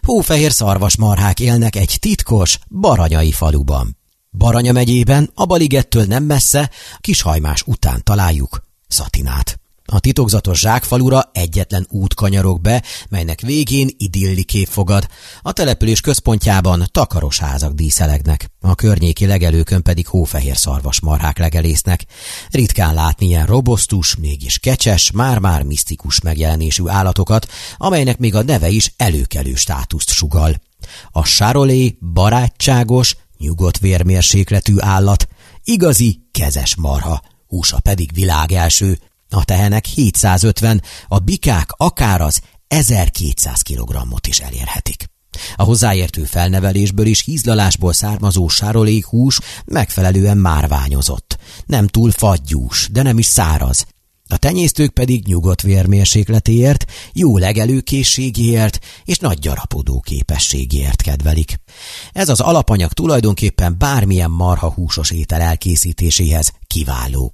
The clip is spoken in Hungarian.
Hófehér szarvasmarhák élnek egy titkos, baranyai faluban. Baranya megyében, a Baligettől nem messze, Kishajmás után találjuk Szatinát. A titokzatos zsákfalura egyetlen út kanyarog be, melynek végén idilli kép fogad. A település központjában takaros házak díszelegnek, a környéki legelőkön pedig hófehér szarvasmarhák legelésznek. Ritkán látni ilyen robosztus, mégis kecses, már-már misztikus megjelenésű állatokat, amelynek még a neve is előkelő státuszt sugall. A charolais barátságos, nyugodt vérmérsékletű állat, igazi kezes marha, húsa pedig világelső. A tehenek 750, a bikák akár az 1200 kg-ot is elérhetik. A hozzáértő felnevelésből és hízlalásból származó charolais hús megfelelően márványozott. Nem túl fagyús, de nem is száraz. A tenyésztők pedig nyugodt vérmérsékletéért, jó legelőkészségéért és nagy gyarapodó képességéért kedvelik. Ez az alapanyag tulajdonképpen bármilyen marha húsos étel elkészítéséhez kiváló.